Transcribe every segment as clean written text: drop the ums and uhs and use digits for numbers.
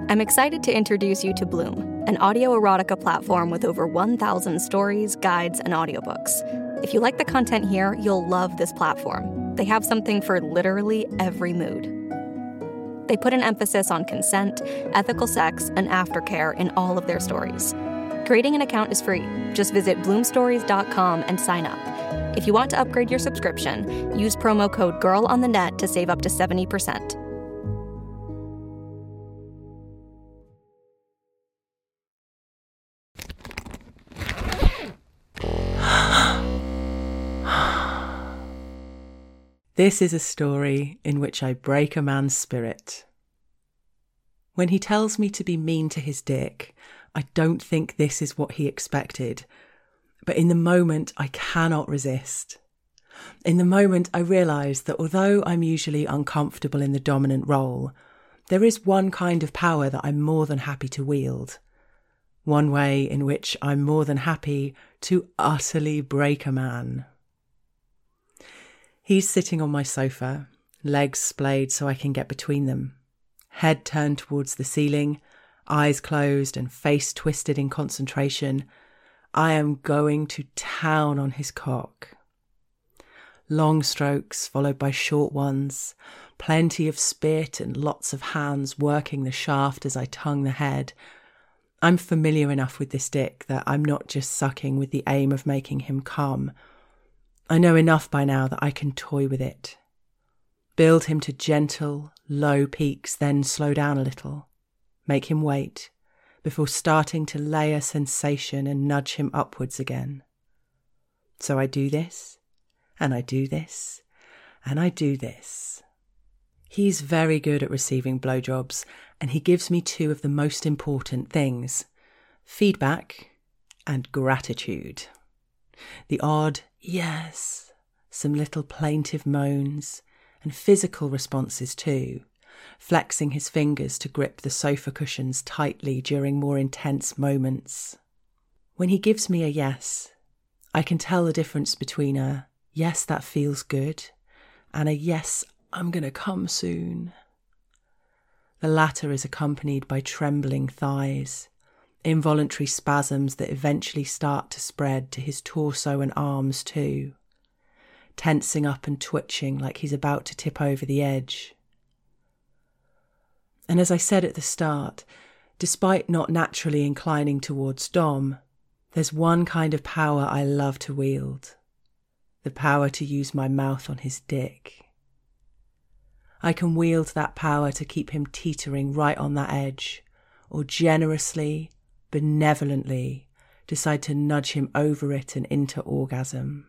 I'm excited to introduce you to Bloom, an audio erotica platform with over 1,000 stories, guides, and audiobooks. If you like the content here, you'll love this platform. They have something for literally every mood. They put an emphasis on consent, ethical sex, and aftercare in all of their stories. Creating an account is free. Just visit bloomstories.com and sign up. If you want to upgrade your subscription, use promo code GIRLONTHENET to save up to 70%. This is a story in which I break a man's spirit. When he tells me to be mean to his dick, I don't think this is what he expected. But in the moment, I cannot resist. In the moment, I realise that although I'm usually uncomfortable in the dominant role, there is one kind of power that I'm more than happy to wield. One way in which I'm more than happy to utterly break a man. He's sitting on my sofa, legs splayed so I can get between them, head turned towards the ceiling, eyes closed and face twisted in concentration. I am going to town on his cock. Long strokes followed by short ones, plenty of spit and lots of hands working the shaft as I tongue the head. I'm familiar enough with this dick that I'm not just sucking with the aim of making him come. I know enough by now that I can toy with it. Build him to gentle, low peaks, then slow down a little. Make him wait, before starting to layer sensation and nudge him upwards again. So I do this, and I do this, and I do this. He's very good at receiving blowjobs, and he gives me two of the most important things: feedback and gratitude. The odd yes, some little plaintive moans, and physical responses too, flexing his fingers to grip the sofa cushions tightly during more intense moments. When he gives me a yes, I can tell the difference between a yes, that feels good, and a yes, I'm gonna come soon. The latter is accompanied by trembling thighs, involuntary spasms that eventually start to spread to his torso and arms too, tensing up and twitching like he's about to tip over the edge. And as I said at the start, despite not naturally inclining towards dom, there's one kind of power I love to wield: the power to use my mouth on his dick. I can wield that power to keep him teetering right on that edge, or generously, benevolently decide to nudge him over it and into orgasm.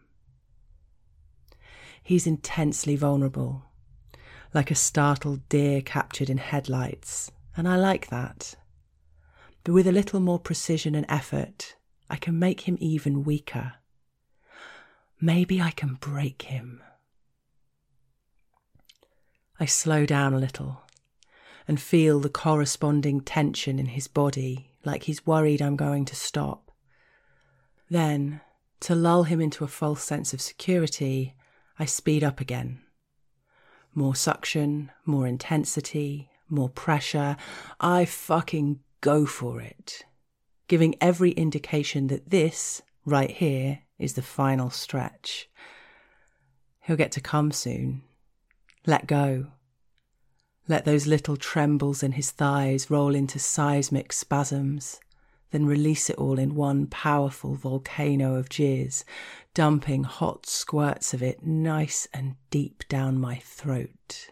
He's intensely vulnerable, like a startled deer captured in headlights, and I like that. But with a little more precision and effort, I can make him even weaker. Maybe I can break him. I slow down a little and feel the corresponding tension in his body, like he's worried I'm going to stop. Then, to lull him into a false sense of security, I speed up again. More suction, more intensity, more pressure. I fucking go for it, giving every indication that this, right here, is the final stretch. He'll get to come soon. Let go. Let those little trembles in his thighs roll into seismic spasms, then release it all in one powerful volcano of jizz, dumping hot squirts of it nice and deep down my throat.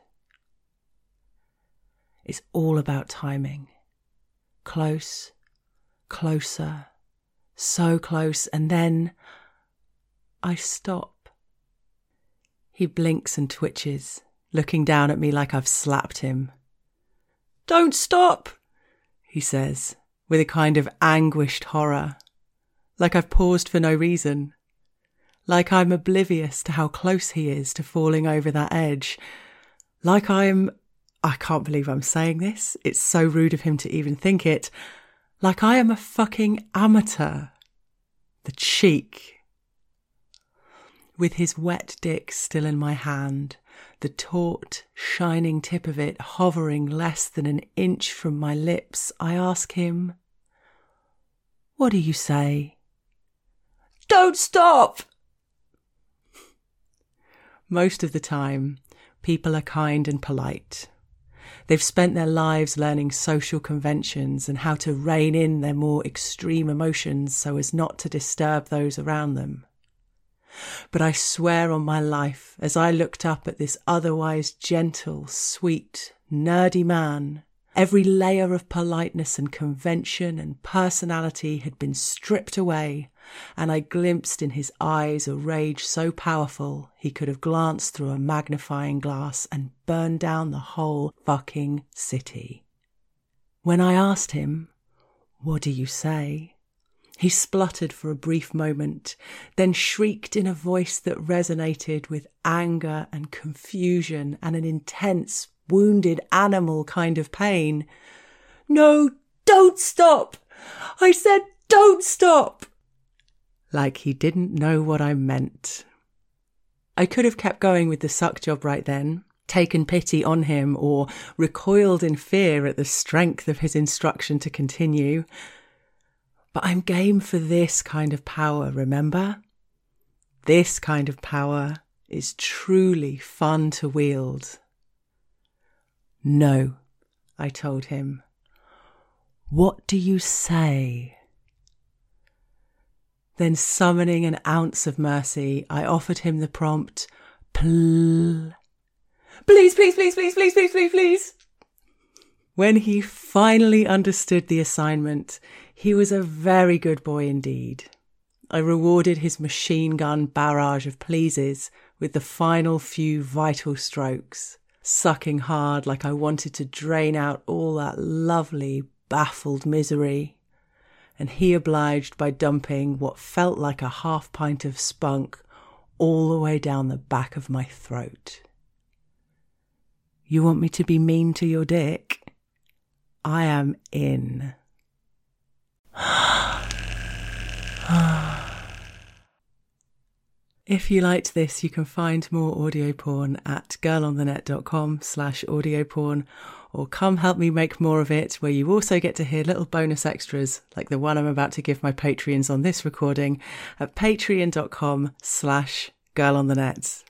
It's all about timing. Close, closer, so close, and then I stop. He blinks and twitches, looking down at me like I've slapped him. "Don't stop," he says, with a kind of anguished horror, like I've paused for no reason, like I'm oblivious to how close he is to falling over that edge, like I can't believe I'm saying this, it's so rude of him to even think it, like I am a fucking amateur. The cheek. With his wet dick still in my hand, the taut, shining tip of it hovering less than an inch from my lips, I ask him, "What do you say?" "Don't stop!" Most of the time, people are kind and polite. They've spent their lives learning social conventions and how to rein in their more extreme emotions so as not to disturb those around them. But I swear on my life, as I looked up at this otherwise gentle, sweet, nerdy man, every layer of politeness and convention and personality had been stripped away, and I glimpsed in his eyes a rage so powerful he could have glanced through a magnifying glass and burned down the whole fucking city. When I asked him, "What do you say?" he spluttered for a brief moment, then shrieked in a voice that resonated with anger and confusion and an intense, wounded animal kind of pain. "No, don't stop! I said don't stop!" Like he didn't know what I meant. I could have kept going with the suck job right then, taken pity on him, or recoiled in fear at the strength of his instruction to continue. But I'm game for this kind of power, remember? This kind of power is truly fun to wield. "No," I told him. "What do you say?" Then, summoning an ounce of mercy, I offered him the prompt, "Please, please, please, please, please, please, please, please." When he finally understood the assignment, he was a very good boy indeed. I rewarded his machine gun barrage of pleases with the final few vital strokes, sucking hard like I wanted to drain out all that lovely, baffled misery. And he obliged by dumping what felt like a half pint of spunk all the way down the back of my throat. "You want me to be mean to your dick? I am in." If you liked this, you can find more audio porn at girlonthenet.com/audioporn, or come help me make more of it, where you also get to hear little bonus extras like the one I'm about to give my Patreons on this recording at patreon.com/girlonthenet.